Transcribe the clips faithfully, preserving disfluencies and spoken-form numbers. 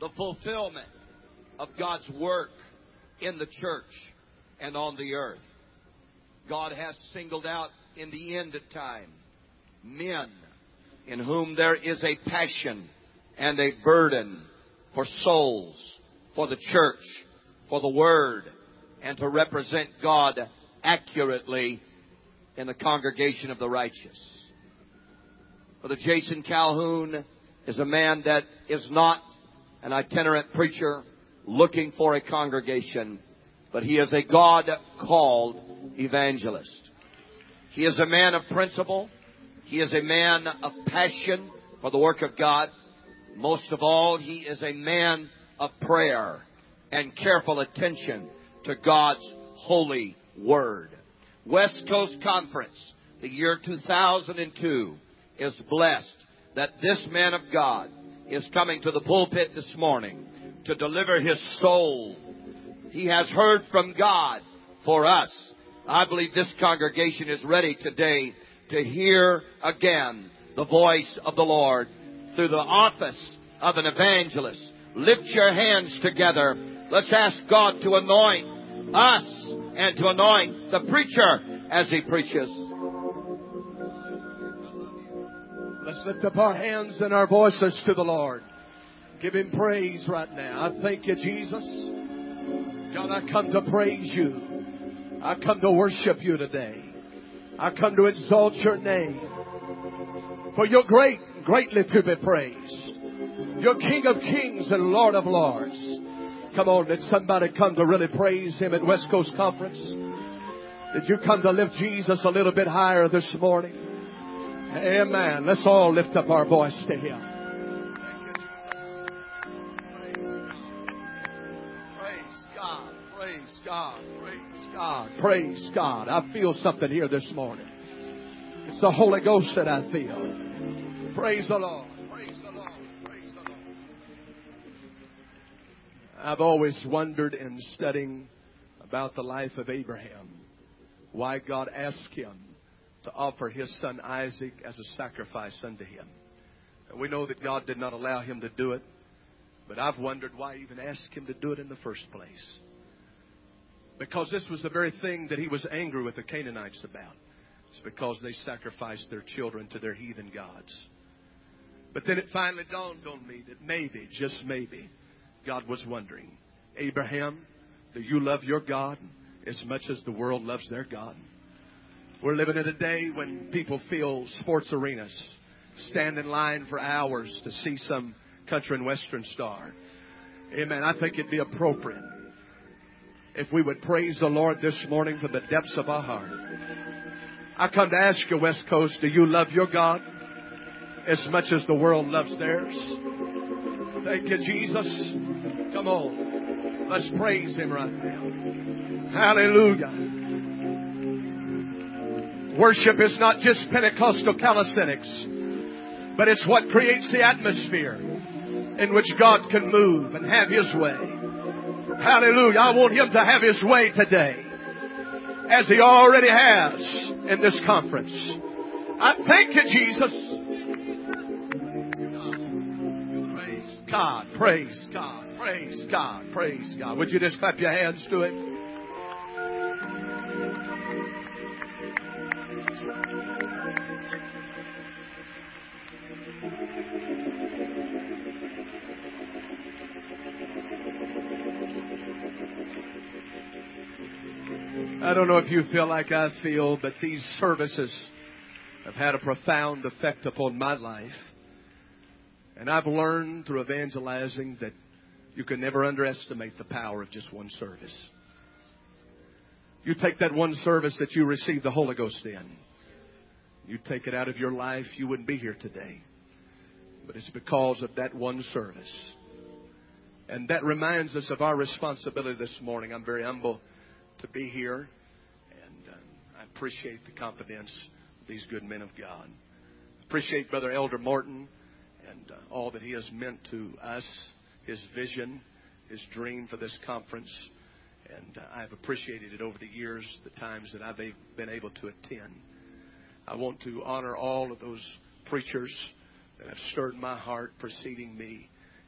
the fulfillment of God's work in the church and on the earth. God has singled out in the end of time men in whom there is a passion and a burden for souls, for the church, for the Word, and to represent God accurately in the congregation of the righteous. Brother Jason Calhoun is a man that is not an itinerant preacher looking for a congregation, but he is a God-called evangelist. He is a man of principle. He is a man of passion for the work of God. Most of all, he is a man of prayer and careful attention to God's holy Word. West Coast Conference, the year two thousand two, is blessed that this man of God is coming to the pulpit this morning to deliver his soul. He has heard from God for us. I believe this congregation is ready today to hear again the voice of the Lord through the office of an evangelist. Lift your hands together. Let's ask God to anoint us and to anoint the preacher as he preaches. Let's lift up our hands and our voices to the Lord. Give Him praise right now. I thank you, Jesus. God, I come to praise you. I come to worship you today. I come to exalt your name. For you're great, greatly to be praised. You're King of kings and Lord of lords. Come on, did somebody come to really praise Him at West Coast Conference? Did you come to lift Jesus a little bit higher this morning? Amen. Let's all lift up our voice to Him. Praise God. Praise God. Praise God. Praise God. I feel something here this morning. It's the Holy Ghost that I feel. Praise the Lord. Praise the Lord. Praise the Lord. I've always wondered in studying about the life of Abraham why God asked him to offer his son Isaac as a sacrifice unto him. And we know that God did not allow him to do it, but I've wondered why He even asked him to do it in the first place. Because this was the very thing that He was angry with the Canaanites about. It's because they sacrificed their children to their heathen gods. But then it finally dawned on me that maybe, just maybe, God was wondering, Abraham, do you love your God as much as the world loves their God? We're living in a day when people fill sports arenas, stand in line for hours to see some country and western star. Amen. I think it'd be appropriate if we would praise the Lord this morning from the depths of our heart. I come to ask you, West Coast, do you love your God as much as the world loves theirs? Thank you, Jesus. Come on. Let's praise Him right now. Hallelujah. Worship is not just Pentecostal calisthenics, but it's what creates the atmosphere in which God can move and have His way. Hallelujah. I want Him to have His way today, as He already has in this conference. I thank you, Jesus. Praise God. Praise God. Praise God. Praise God. Would you just clap your hands to Him? I don't know if you feel like I feel, but these services have had a profound effect upon my life. And I've learned through evangelizing that you can never underestimate the power of just one service. You take that one service that you receive the Holy Ghost in, you take it out of your life, you wouldn't be here today. But it's because of that one service. And that reminds us of our responsibility this morning. I'm very humble to be here, and um, I appreciate the confidence of these good men of God. Appreciate Brother Elder Morton and uh, all that he has meant to us, his vision, his dream for this conference. And uh, I've appreciated it over the years, the times that I've been able to attend. I want to honor all of those preachers that have stirred my heart preceding me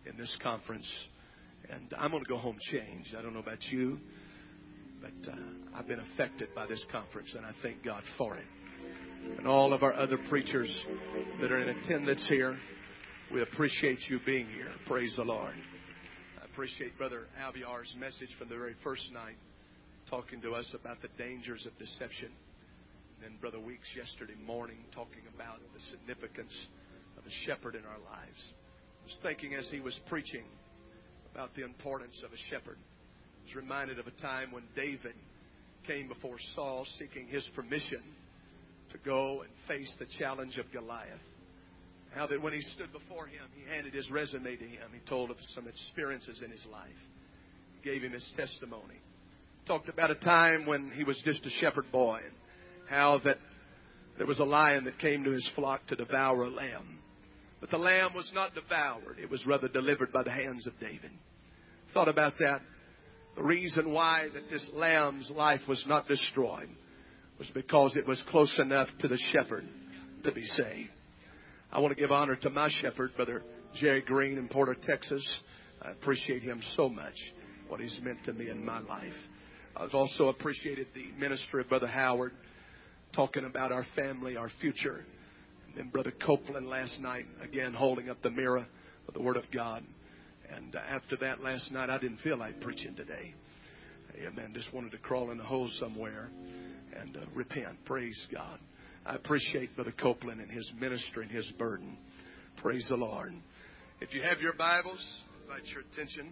in this conference. And I'm going to go home changed. I don't know about you, but uh, I've been affected by this conference, and I thank God for it. And all of our other preachers that are in attendance here, we appreciate you being here. Praise the Lord. I appreciate Brother Alviar's message from the very first night, talking to us about the dangers of deception. And then Brother Weeks yesterday morning talking about the significance of a shepherd in our lives. I was thinking as he was preaching about the importance of a shepherd, I was reminded of a time when David came before Saul seeking his permission to go and face the challenge of Goliath. How that when he stood before him, he handed his resume to him. He told of some experiences in his life. He gave him his testimony. Talked about a time when he was just a shepherd boy, and how that there was a lion that came to his flock to devour a lamb. But the lamb was not devoured. It was rather delivered by the hands of David. Thought about that. The reason why that this lamb's life was not destroyed was because it was close enough to the shepherd to be saved. I want to give honor to my shepherd, Brother Jerry Green in Porter, Texas. I appreciate him so much, what he's meant to me in my life. I've also appreciated the ministry of Brother Howard, talking about our family, our future. And then Brother Copeland last night, again, holding up the mirror of the Word of God. And after that last night, I didn't feel like preaching today. Amen. Just wanted to crawl in a hole somewhere and uh, repent. Praise God. I appreciate Brother Copeland and his ministry and his burden. Praise the Lord. If you have your Bibles, I invite your attention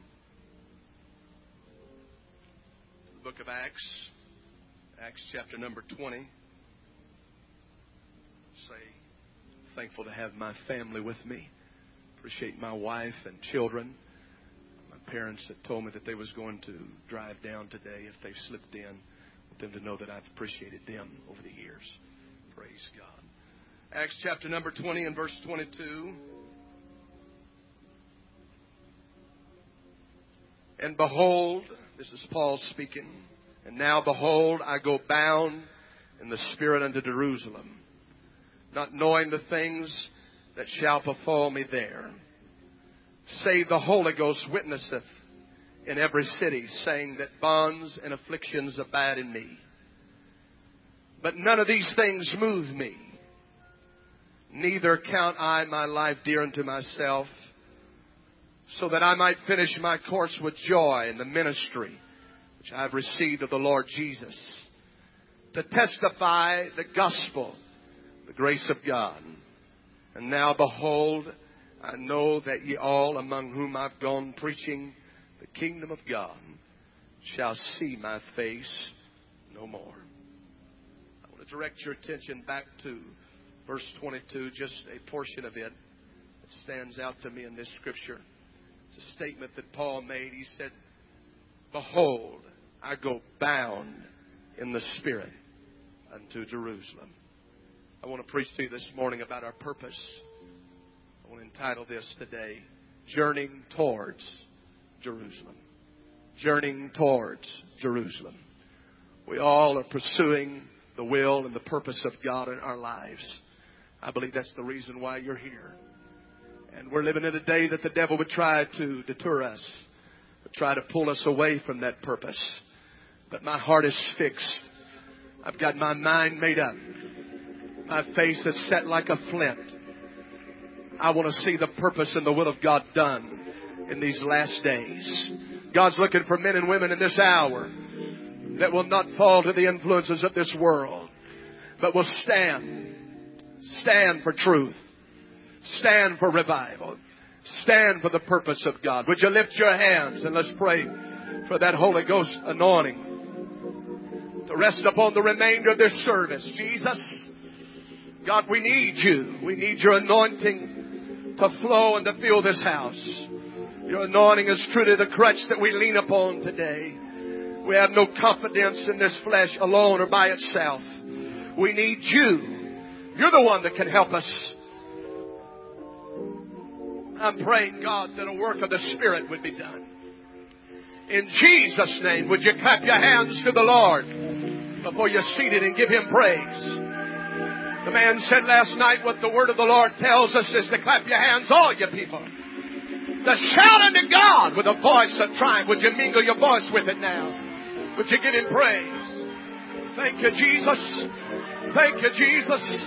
to the book of Acts, Acts chapter number twenty. Say, thankful to have my family with me. Appreciate my wife and children. My parents had told me that they was going to drive down today. If they've slipped in, I want them to know that I've appreciated them over the years. Praise God. Acts chapter number twenty and verse twenty-two. And behold, this is Paul speaking, and now behold, I go bound in the Spirit unto Jerusalem, not knowing the things that shall befall me there. Save the Holy Ghost witnesseth in every city, saying that bonds and afflictions abide in me. But none of these things move me. Neither count I my life dear unto myself, so that I might finish my course with joy in the ministry which I have received of the Lord Jesus, to testify the gospel, the grace of God. And now behold, I know that ye all among whom I've gone preaching the kingdom of God shall see my face no more. I want to direct your attention back to verse twenty-two, just a portion of it that stands out to me in this scripture. It's a statement that Paul made. He said, behold, I go bound in the Spirit unto Jerusalem. I want to preach to you this morning about our purpose. I want to entitle this today, Journeying Towards Jerusalem. Journeying Towards Jerusalem. We all are pursuing the will and the purpose of God in our lives. I believe that's the reason why you're here. And we're living in a day that the devil would try to deter us, would try to pull us away from that purpose. But my heart is fixed. I've got my mind made up. My face is set like a flint. I want to see the purpose and the will of God done in these last days. God's looking for men and women in this hour that will not fall to the influences of this world, but will stand. Stand for truth. Stand for revival. Stand for the purpose of God. Would you lift your hands and let's pray for that Holy Ghost anointing to rest upon the remainder of this service. Jesus, God, we need you. We need your anointing to flow and to fill this house. Your anointing is truly the crutch that we lean upon today. We have no confidence in this flesh alone or by itself. We need you. You're the one that can help us. I'm praying, God, that a work of the Spirit would be done. In Jesus' name, would you clap your hands to the Lord before you're seated and give Him praise? The man said last night what the Word of the Lord tells us is to clap your hands, all you people. The shout unto God with a voice of triumph. Would you mingle your voice with it now? Would you give Him praise? Thank you, Jesus. Thank you, Jesus.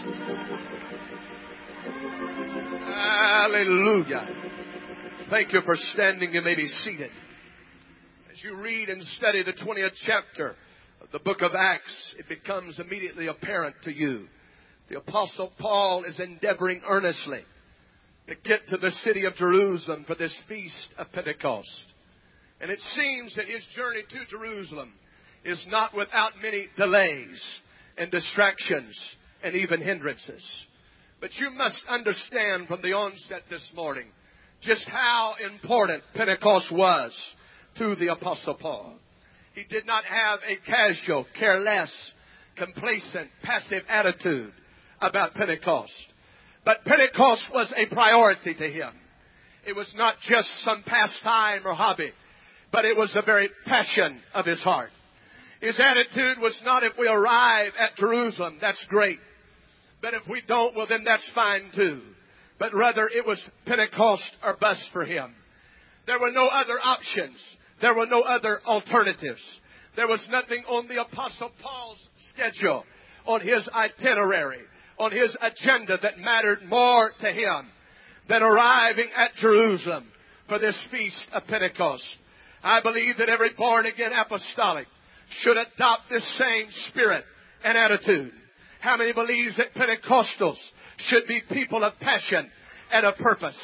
Hallelujah. Thank you for standing. You may be seated. As you read and study the twentieth chapter of the book of Acts, it becomes immediately apparent to you. The Apostle Paul is endeavoring earnestly to get to the city of Jerusalem for this feast of Pentecost. And it seems that his journey to Jerusalem is not without many delays and distractions and even hindrances. But you must understand from the onset this morning just how important Pentecost was to the Apostle Paul. He did not have a casual, careless, complacent, passive attitude about Pentecost. But Pentecost was a priority to him. It was not just some pastime or hobby, but it was the very passion of his heart. His attitude was not, if we arrive at Jerusalem, that's great. But if we don't, well, then that's fine too. But rather, it was Pentecost or bust for him. There were no other options. There were no other alternatives. There was nothing on the Apostle Paul's schedule, on his itinerary, on his agenda that mattered more to him than arriving at Jerusalem for this feast of Pentecost. I believe that every born-again apostolic should adopt this same spirit and attitude. How many believes that Pentecostals should be people of passion and of purpose?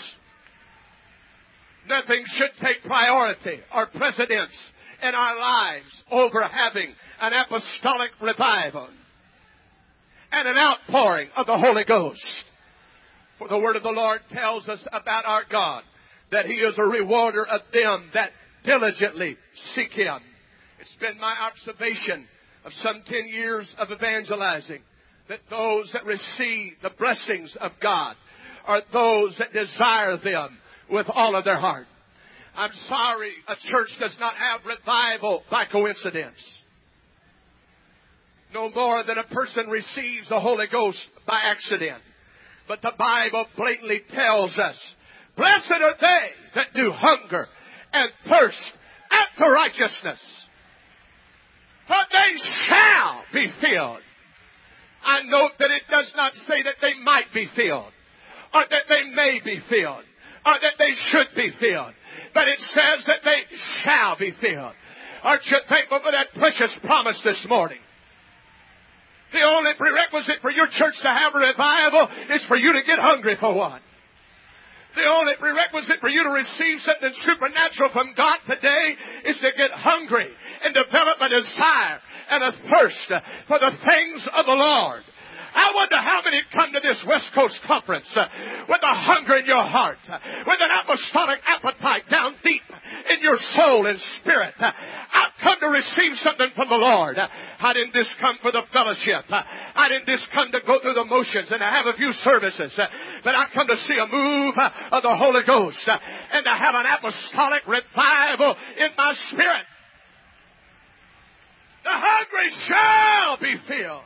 Nothing should take priority or precedence in our lives over having an apostolic revival and an outpouring of the Holy Ghost. For the word of the Lord tells us about our God, that He is a rewarder of them that diligently seek Him. It's been my observation of some ten years of evangelizing that those that receive the blessings of God are those that desire them with all of their heart. I'm sorry, a church does not have revival by coincidence. No more than a person receives the Holy Ghost by accident. But the Bible blatantly tells us, blessed are they that do hunger and thirst after righteousness, for they shall be filled. I note that it does not say that they might be filled, or that they may be filled, or that they should be filled. But it says that they shall be filled. Aren't you thankful for that precious promise this morning? The only prerequisite for your church to have a revival is for you to get hungry for one. The only prerequisite for you to receive something supernatural from God today is to get hungry and develop a desire and a thirst for the things of the Lord. I wonder how many come to this West Coast conference uh, with a hunger in your heart, uh, with an apostolic appetite down deep in your soul and spirit. Uh, I've come to receive something from the Lord. Uh, I didn't just come for the fellowship. Uh, I didn't just come to go through the motions and to have a few services. Uh, but I come to see a move uh, of the Holy Ghost uh, and to have an apostolic revival in my spirit. The hungry shall be filled.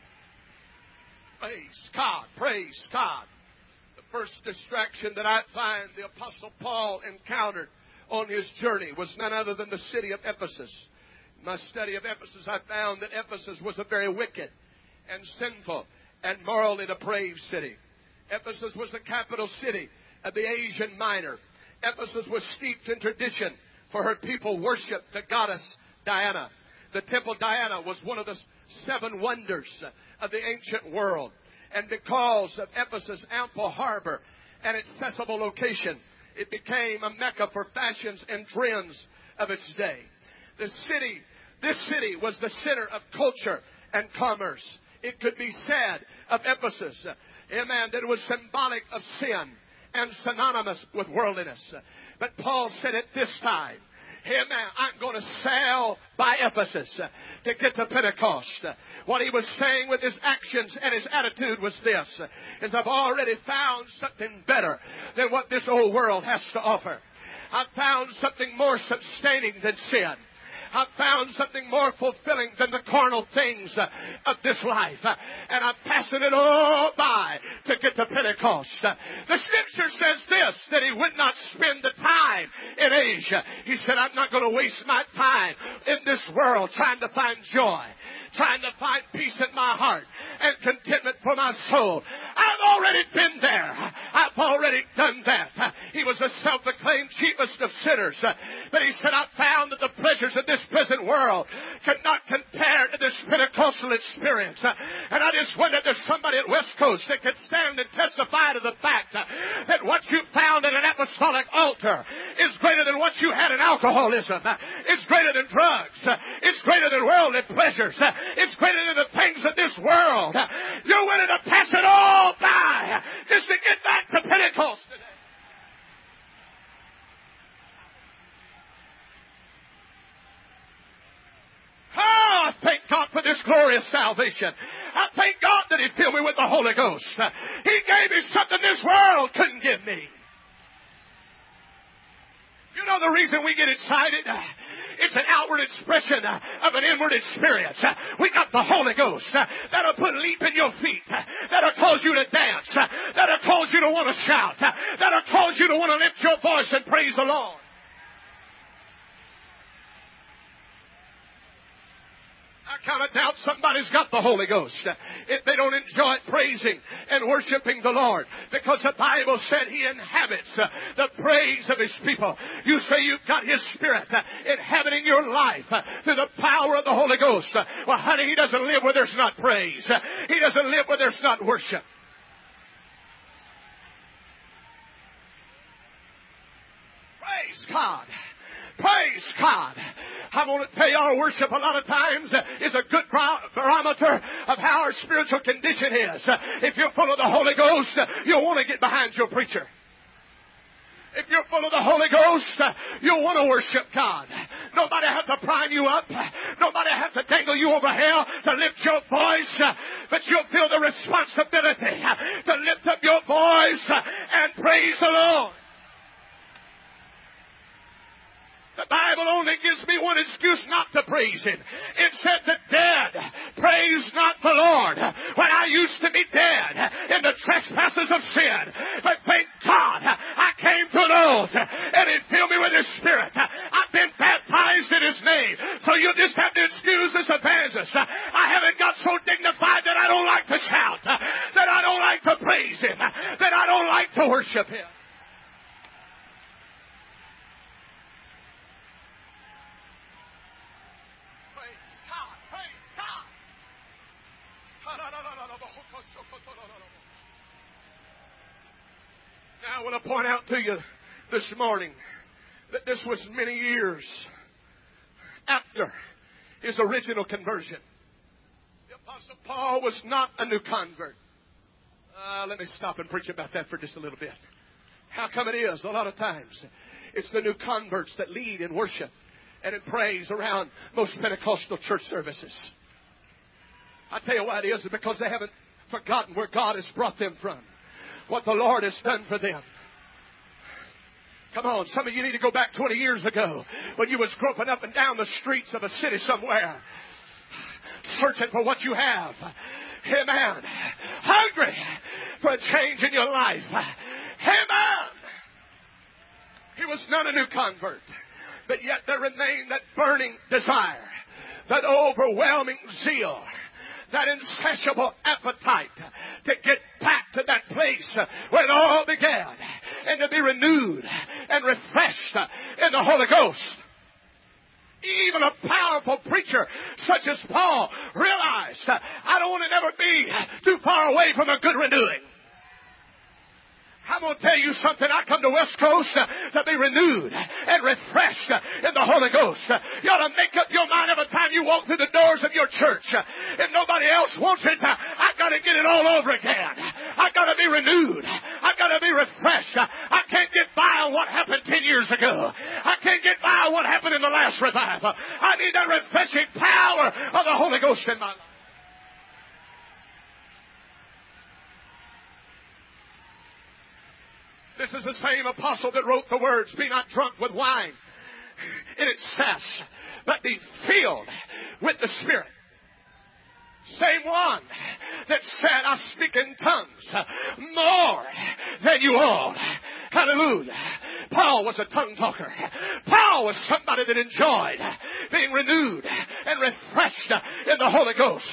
Praise God. Praise God. The first distraction that I find the Apostle Paul encountered on his journey was none other than the city of Ephesus. In my study of Ephesus, I found that Ephesus was a very wicked and sinful and morally depraved city. Ephesus was the capital city of the Asian Minor. Ephesus was steeped in tradition, for her people worshiped the goddess Diana. The temple Diana was one of the seven wonders of the ancient world. And because of Ephesus' ample harbor and accessible location, it became a mecca for fashions and trends of its day. The city, this city was the center of culture and commerce. It could be said of Ephesus, amen, that it was symbolic of sin and synonymous with worldliness. But Paul said at this time, amen, I'm going to sail by Ephesus to get to Pentecost. What he was saying with his actions and his attitude was this, is I've already found something better than what this old world has to offer. I've found something more sustaining than sin. I've found something more fulfilling than the carnal things of this life. And I'm passing it all by to to get to Pentecost. The Scripture says this, that he would not spend the time in Asia. He said, I'm not going to waste my time in this world trying to find joy, trying to find peace in my heart and contentment for my soul. I've already been there. I've already done that. He was a self-proclaimed chiefest of sinners. But he said, I found that the pleasures of this present world could not compare to this Pentecostal experience. And I just wonder if there's somebody at West Coast that could stand and testify to the fact that what you found at an apostolic altar is greater than what you had in alcoholism. It's greater than drugs. It's greater than worldly pleasures. It's greater than the things of this world. You're willing to pass it all by just to get back to Pentecost today. Oh, I thank God for this glorious salvation. I thank God that He filled me with the Holy Ghost. He gave me something this world couldn't give me. You know the reason we get excited? It's an outward expression of an inward experience. We got the Holy Ghost. That'll put leap in your feet. That'll cause you to dance. That'll cause you to want to shout. That'll cause you to want to lift your voice and praise the Lord. I kind of doubt somebody's got the Holy Ghost if they don't enjoy praising and worshiping the Lord, because the Bible said He inhabits the praise of His people. You say you've got His Spirit inhabiting your life through the power of the Holy Ghost. Well, honey, He doesn't live where there's not praise. He doesn't live where there's not worship. Praise God. Praise God. I want to tell you, our worship a lot of times is a good barometer of how our spiritual condition is. If you're full of the Holy Ghost, you'll want to get behind your preacher. If you're full of the Holy Ghost, you'll want to worship God. Nobody has to prime you up. Nobody has to dangle you over hell to lift your voice. But you'll feel the responsibility to lift up your voice and praise the Lord. The Bible only gives me one excuse not to praise Him. It said the dead praise not the Lord. When I used to be dead in the trespasses of sin. But thank God I came to an altar and He filled me with His Spirit. I've been baptized in His name. So you just have to excuse this evangelist. I haven't got so dignified that I don't like to shout, that I don't like to praise Him, that I don't like to worship Him. Now I want to point out to you this morning that this was many years after his original conversion. The Apostle Paul was not a new convert. Uh, let me stop and preach about that for just a little bit. How come it is? A lot of times it's the new converts that lead in worship and in praise around most Pentecostal church services. I tell you why it is, because they haven't forgotten where God has brought them from, what the Lord has done for them. Come on, some of you need to go back twenty years ago when you was groping up and down the streets of a city somewhere, searching for what you have. Amen. Hungry for a change in your life. Amen. He was not a new convert, but yet there remained that burning desire, that overwhelming zeal, that insatiable appetite to get back to that place where it all began, and to be renewed and refreshed in the Holy Ghost. Even a powerful preacher such as Paul realized, I don't want to never be too far away from a good renewing. I'm going to tell you something. I come to West Coast to be renewed and refreshed in the Holy Ghost. You ought to make up your mind every time you walk through the doors of your church. If nobody else wants it, I've got to get it all over again. I've got to be renewed. I've got to be refreshed. I can't get by on what happened ten years ago. I can't get by on what happened in the last revival. I need that refreshing power of the Holy Ghost in my life. This is the same apostle that wrote the words, be not drunk with wine in excess, but be filled with the Spirit. Same one that said, I speak in tongues more than you all. Hallelujah. Paul was a tongue talker. Paul was somebody that enjoyed being renewed and refreshed in the Holy Ghost.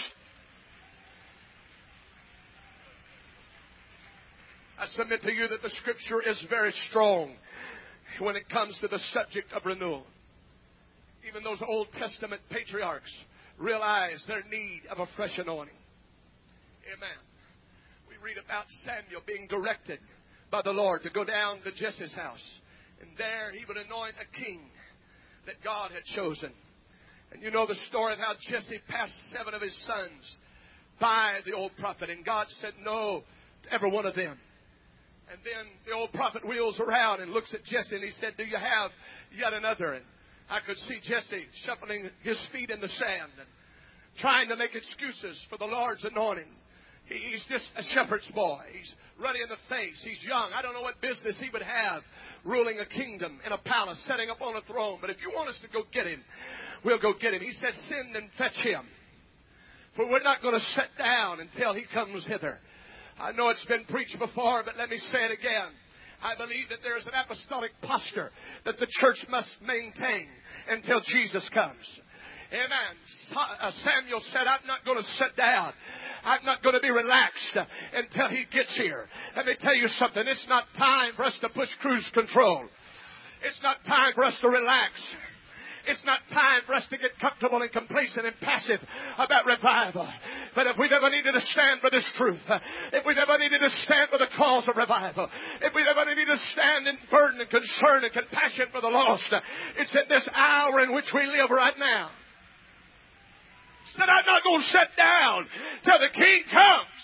I submit to you that the Scripture is very strong when it comes to the subject of renewal. Even those Old Testament patriarchs realized their need of a fresh anointing. Amen. We read about Samuel being directed by the Lord to go down to Jesse's house. And there he would anoint a king that God had chosen. And you know the story of how Jesse passed seven of his sons by the old prophet. And God said no to every one of them. And then the old prophet wheels around and looks at Jesse and he said, do you have yet another? And I could see Jesse shuffling his feet in the sand and trying to make excuses for the Lord's anointing. He's just a shepherd's boy. He's ruddy in the face. He's young. I don't know what business he would have ruling a kingdom in a palace, setting up on a throne. But if you want us to go get him, we'll go get him. He said, send and fetch him. For we're not going to sit down until he comes hither. I know it's been preached before, but let me say it again. I believe that there is an apostolic posture that the church must maintain until Jesus comes. Amen. Samuel said, I'm not going to sit down. I'm not going to be relaxed until he gets here. Let me tell you something. It's not time for us to push cruise control. It's not time for us to relax. It's not time for us to get comfortable and complacent and passive about revival. But if we've ever needed to stand for this truth, if we've ever needed to stand for the cause of revival, if we've ever needed to stand in burden and concern and compassion for the lost, it's in this hour in which we live right now. Said, I'm not going to sit down till the King comes.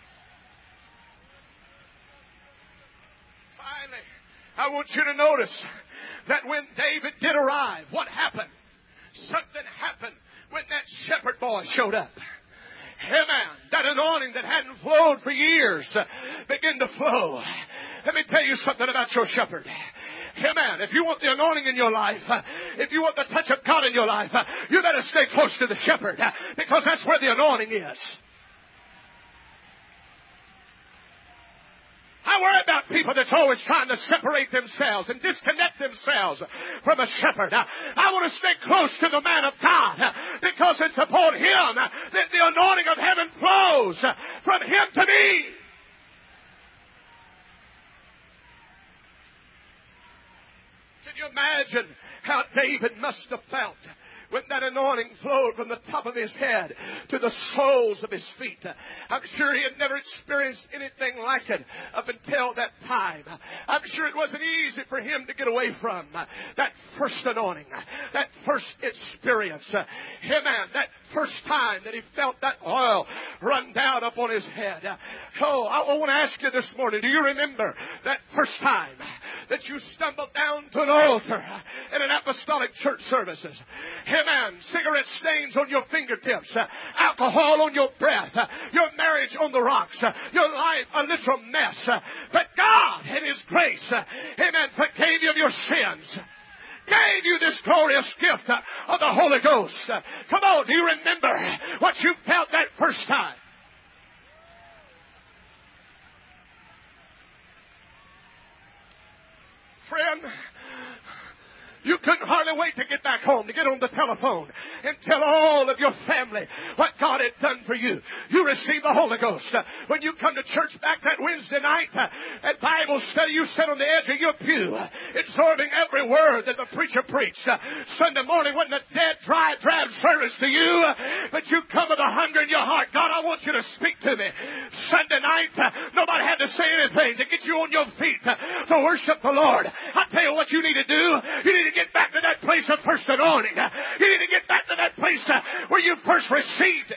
Finally, I want you to notice that when David did arrive, what happened? Something happened when that shepherd boy showed up. Amen. That anointing that hadn't flowed for years began to flow. Let me tell you something about your shepherd. Amen. If you want the anointing in your life, if you want the touch of God in your life, you better stay close to the shepherd, because that's where the anointing is. I worry about people that's always trying to separate themselves and disconnect themselves from a shepherd. I want to stay close to the man of God, because it's upon him that the anointing of heaven flows from him to me. Can you imagine how David must have felt when that anointing flowed from the top of his head to the soles of his feet? I'm sure he had never experienced anything like it up until that time. I'm sure it wasn't easy for him to get away from that first anointing, that first experience. Amen. That first time that he felt that oil run down upon his head. So I want to ask you this morning, do you remember that first time that you stumbled down to an altar in an apostolic church services? Amen. Cigarette stains on your fingertips, alcohol on your breath, your marriage on the rocks, your life a literal mess. But God, in His grace, amen, forgave you of your sins, gave you this glorious gift of the Holy Ghost. Come on, do you remember what you felt that first time? Friend, you couldn't hardly wait to get back home, to get on the telephone and tell all of your family what God had done for you. You received the Holy Ghost. When you come to church back that Wednesday night at Bible study, you sat on the edge of your pew, absorbing every word that the preacher preached. Sunday morning wasn't a dead, dry, drab service to you, but you come with a hunger in your heart. God, I want you to speak to me. Sunday night, nobody had to say anything to get you on your feet to worship the Lord. I tell you what you need to do. You need to get back to that place of first anointing. You need to get back to that place where you first received it.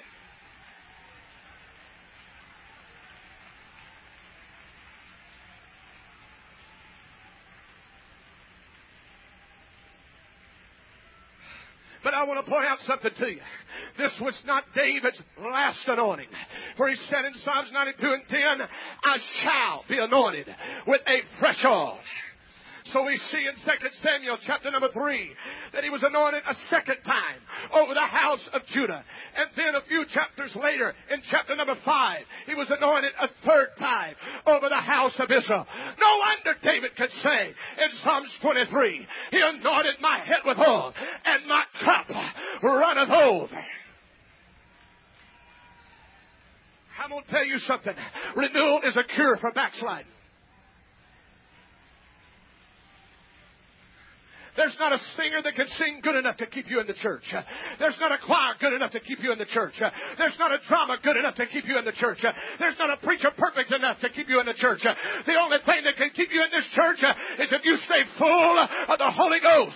But I want to point out something to you. This was not David's last anointing. For he said in Psalms ninety-two and ten, I shall be anointed with a fresh oil. So we see in Second Samuel chapter number three that he was anointed a second time over the house of Judah. And then a few chapters later, in chapter number five, he was anointed a third time over the house of Israel. No wonder David could say in Psalms twenty-three, he anointed my head with oil, and my cup runneth over. I'm going to tell you something. Renewal is a cure for backsliding. There's not a singer that can sing good enough to keep you in the church. There's not a choir good enough to keep you in the church. There's not a drama good enough to keep you in the church. There's not a preacher perfect enough to keep you in the church. The only thing that can keep you in this church is if you stay full of the Holy Ghost.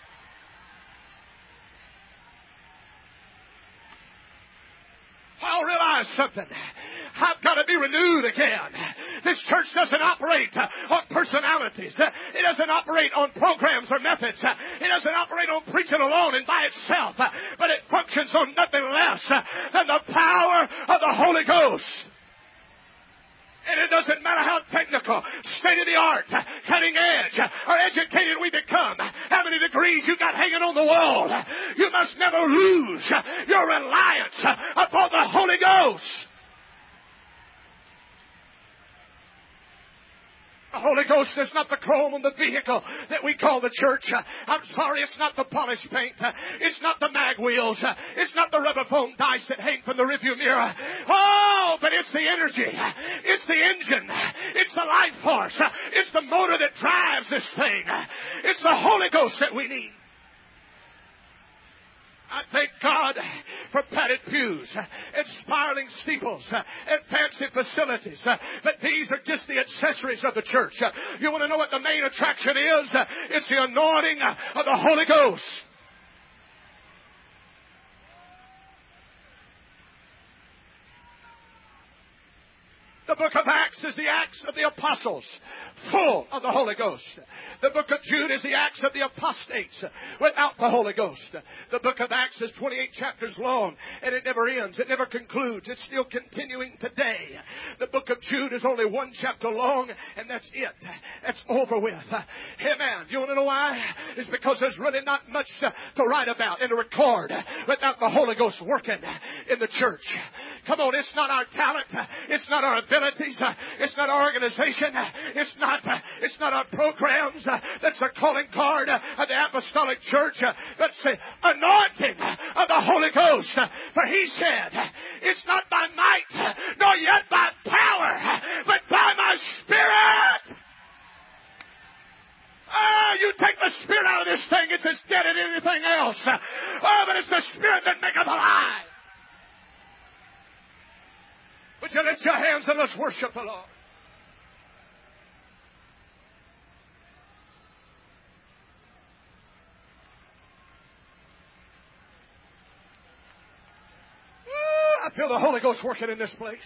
I'll realize something. I've got to be renewed again. This church doesn't operate on personalities. It doesn't operate on programs or methods. It doesn't operate on preaching alone and by itself. But it functions on nothing less than the power of the Holy Ghost. And it doesn't matter how technical, state-of-the-art, cutting edge, or educated we become, how many degrees you got hanging on the wall. You must never lose your reliance upon the Holy Ghost. The Holy Ghost is not the chrome on the vehicle that we call the church. I'm sorry, it's not the polished paint. It's not the mag wheels. It's not the rubber foam dice that hang from the rearview mirror. Oh, but it's the energy. It's the engine. It's the life force. It's the motor that drives this thing. It's the Holy Ghost that we need. I thank God for padded pews and spiraling steeples and fancy facilities. But these are just the accessories of the church. You want to know what the main attraction is? It's the anointing of the Holy Ghost. The book of Acts is the Acts of the Apostles, full of the Holy Ghost. The book of Jude is the Acts of the Apostates, without the Holy Ghost. The book of Acts is twenty-eight chapters long, and it never ends. It never concludes. It's still continuing today. The book of Jude is only one chapter long, and that's it. That's over with. Amen. You want to know why? It's because there's really not much to, to write about and to record without the Holy Ghost working in the church. Come on, it's not our talent. It's not our ability. It's not our organization. It's not, it's not our programs. That's the calling card of the apostolic church. That's the anointing of the Holy Ghost. For he said, it's not by might, nor yet by power, but by my Spirit. Oh, you take the Spirit out of this thing, it's as dead as anything else. Oh, but it's the Spirit that maketh alive. Would you lift your hands and let's worship the Lord? Ooh, I feel the Holy Ghost working in this place.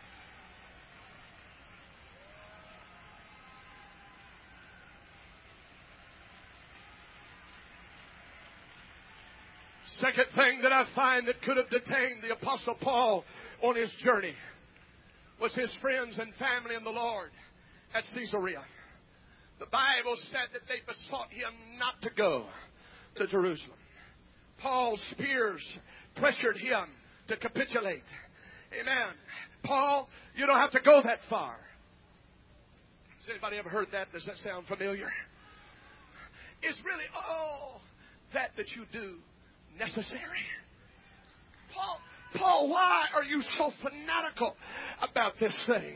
Second thing that I find that could have detained the Apostle Paul on his journey was his friends and family in the Lord at Caesarea. The Bible said that they besought him not to go to Jerusalem. Paul's peers pressured him to capitulate. Amen. Paul, you don't have to go that far. Has anybody ever heard that? Does that sound familiar? Is really all that that you do necessary? Paul, Paul, why are you so fanatical about this thing?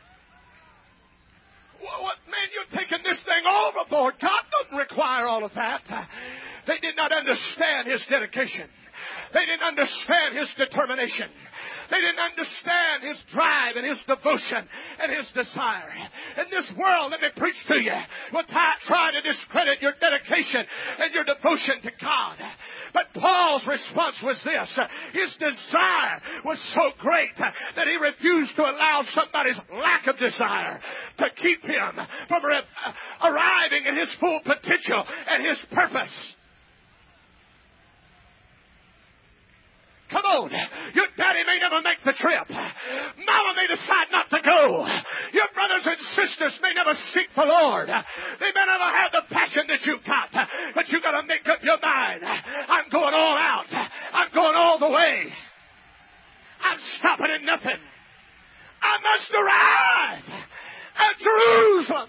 What, man, you're taking this thing overboard. God doesn't require all of that. They did not understand his dedication. They didn't understand his determination. They didn't understand his drive and his devotion and his desire. In this world, let me preach to you, will try to discredit your dedication and your devotion to God. But Paul's response was this. His desire was so great that he refused to allow somebody's lack of desire to keep him from arriving at his full potential and his purpose. Come on. Your daddy may never make the trip. Mama may decide not to go. Your brothers and sisters may never seek the Lord. They may never have the passion that you've got. But you've got to make up your mind. I'm going all out. I'm going all the way. I'm stopping at nothing. I must arrive at Jerusalem.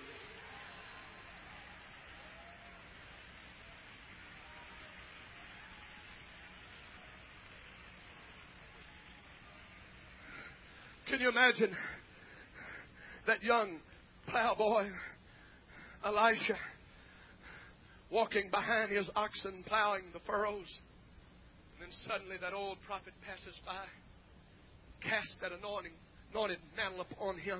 Can you imagine that young plowboy, Elisha, walking behind his oxen, plowing the furrows, and then suddenly that old prophet passes by, casts that anointing, anointed mantle upon him.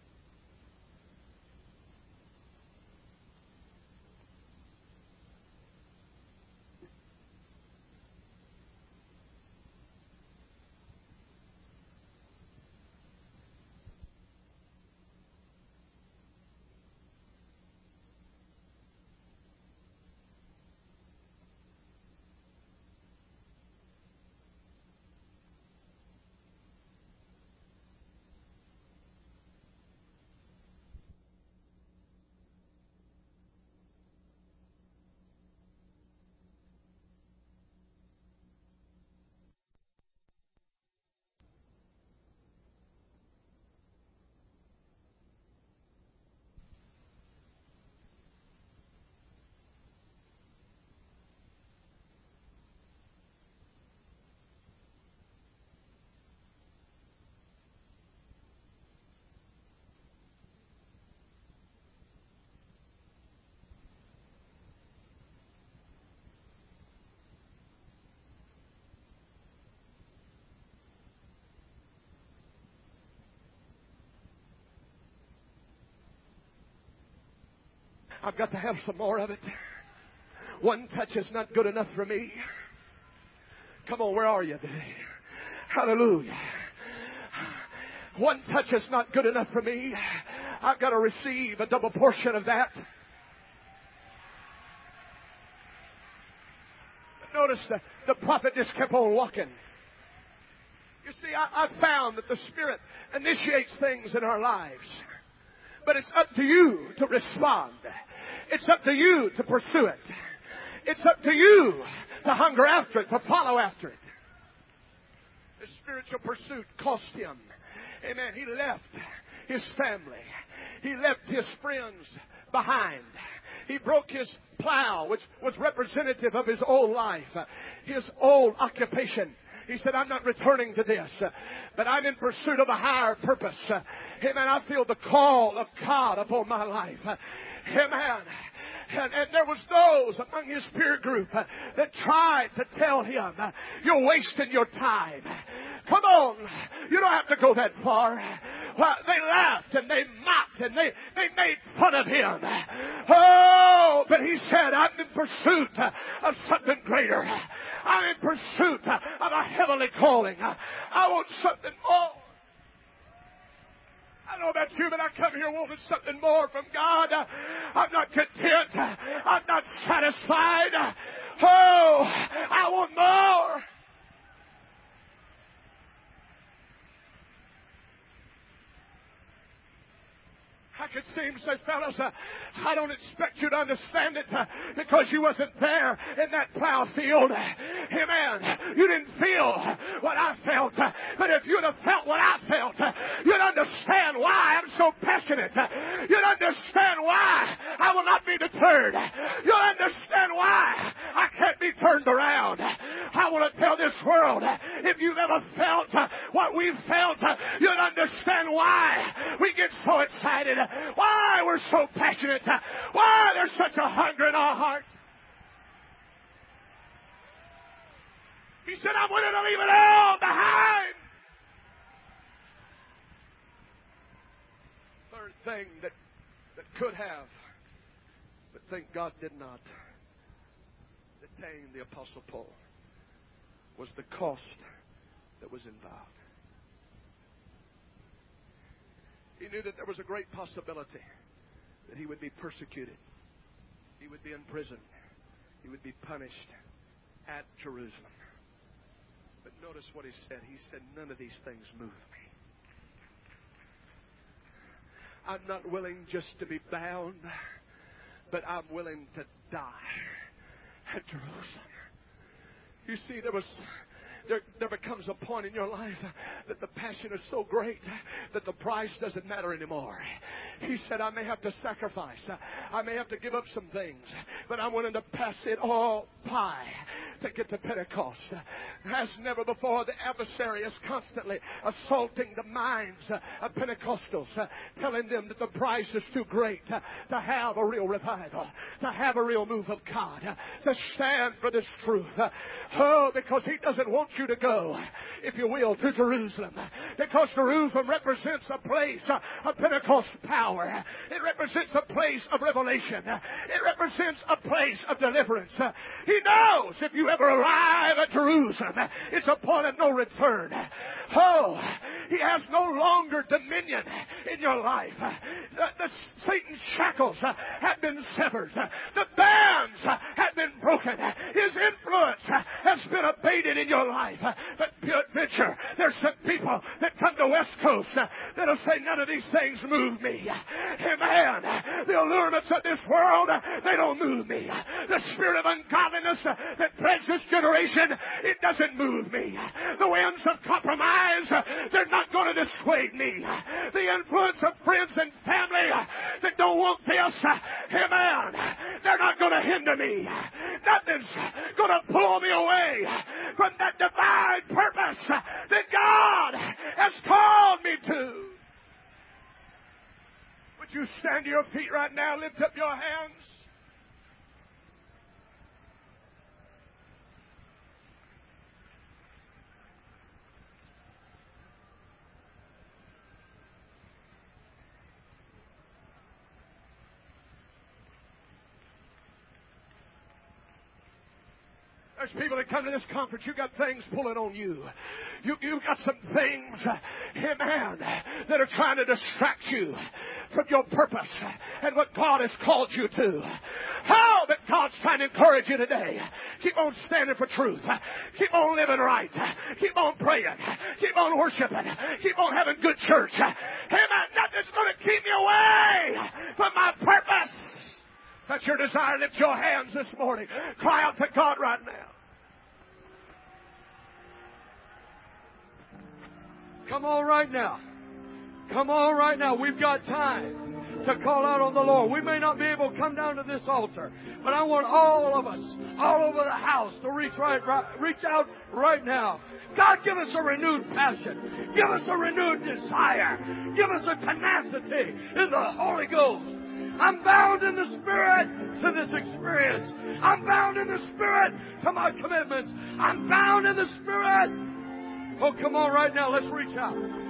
I've got to have some more of it. One touch is not good enough for me. Come on, where are you today? Hallelujah. One touch is not good enough for me. I've got to receive a double portion of that. Notice the, the prophet just kept on walking. You see, I, I found that the Spirit initiates things in our lives. But it's up to you to respond. It's up to you to pursue it. It's up to you to hunger after it, to follow after it. The spiritual pursuit cost him. Amen. He left his family. He left his friends behind. He broke his plow, which was representative of his old life, his old occupation. He said, I'm not returning to this, but I'm in pursuit of a higher purpose. Amen. I feel the call of God upon my life. Amen. And, and there was those among his peer group that tried to tell him, you're wasting your time. Come on. You don't have to go that far. Well, they laughed and they mocked and they, they made fun of him. Oh, but he said, I'm in pursuit of something greater. I'm in pursuit of a heavenly calling. I want something more. I don't know about you, but I come here wanting something more from God. I'm not content. I'm not satisfied. Oh, I want more. I could see him say, fellas, uh, I don't expect you to understand it uh, because you wasn't there in that plow field. Amen. You didn't feel what I felt. Uh, but if you'd have felt what I felt, uh, you'd understand why I'm so passionate. Uh, you'd understand why I will not be deterred. You'll understand why I can't be turned around. I want to tell this world, uh, if you've ever felt uh, what we've felt, uh, you'll understand why we get so excited. Why we're so passionate. Why there's such a hunger in our heart. He said, I'm willing to leave it all behind. Third thing that, that could have, but thank God did not, detain the Apostle Paul was the cost that was involved. He knew that there was a great possibility that he would be persecuted. He would be imprisoned. He would be punished at Jerusalem. But notice what he said. He said, none of these things move me. I'm not willing just to be bound, but I'm willing to die at Jerusalem. You see, there was... There, there becomes a point in your life that the passion is so great that the price doesn't matter anymore. He said, I may have to sacrifice. I may have to give up some things, but I'm willing to pass it all by to get to Pentecost. As never before, the adversary is constantly assaulting the minds of Pentecostals, telling them that the price is too great to have a real revival, to have a real move of God, to stand for this truth. Oh, because he doesn't want you to go, if you will, to Jerusalem. Because Jerusalem represents a place of Pentecost power. It represents a place of revelation. It represents a place of deliverance. He knows if you ever arrive at Jerusalem, it's a point of no return. Oh, he has no longer dominion in your life. The, the Satan's shackles have been severed. The bands have been broken. His influence has been abated in your life. But picture, there's some people that come to West Coast that'll say, none of these things move me. Amen. The allurements of this world, they don't move me. The spirit of ungodliness that plagues this generation, it doesn't move me. The winds of compromise, they're not going to dissuade me. The influence of friends and family that don't want this, amen, they're not going to hinder me. Nothing's going to pull me away from that divine purpose that God has called me to. Would you stand to your feet right now? Lift up your hands. There's people that come to this conference, you got things pulling on you. You, you've got some things, amen, that are trying to distract you from your purpose and what God has called you to. How that God's trying to encourage you today. Keep on standing for truth. Keep on living right. Keep on praying. Keep on worshiping. Keep on having good church. Amen. Nothing's going to keep me away from my purpose. That's your desire. Lift your hands this morning. Cry out to God right now. Come on right now. Come on right now. We've got time to call out on the Lord. We may not be able to come down to this altar, but I want all of us, all over the house, to reach right, right, reach out right now. God, give us a renewed passion. Give us a renewed desire. Give us a tenacity in the Holy Ghost. I'm bound in the Spirit to this experience. I'm bound in the Spirit to my commitments. I'm bound in the Spirit. Oh, come on right now. Let's reach out.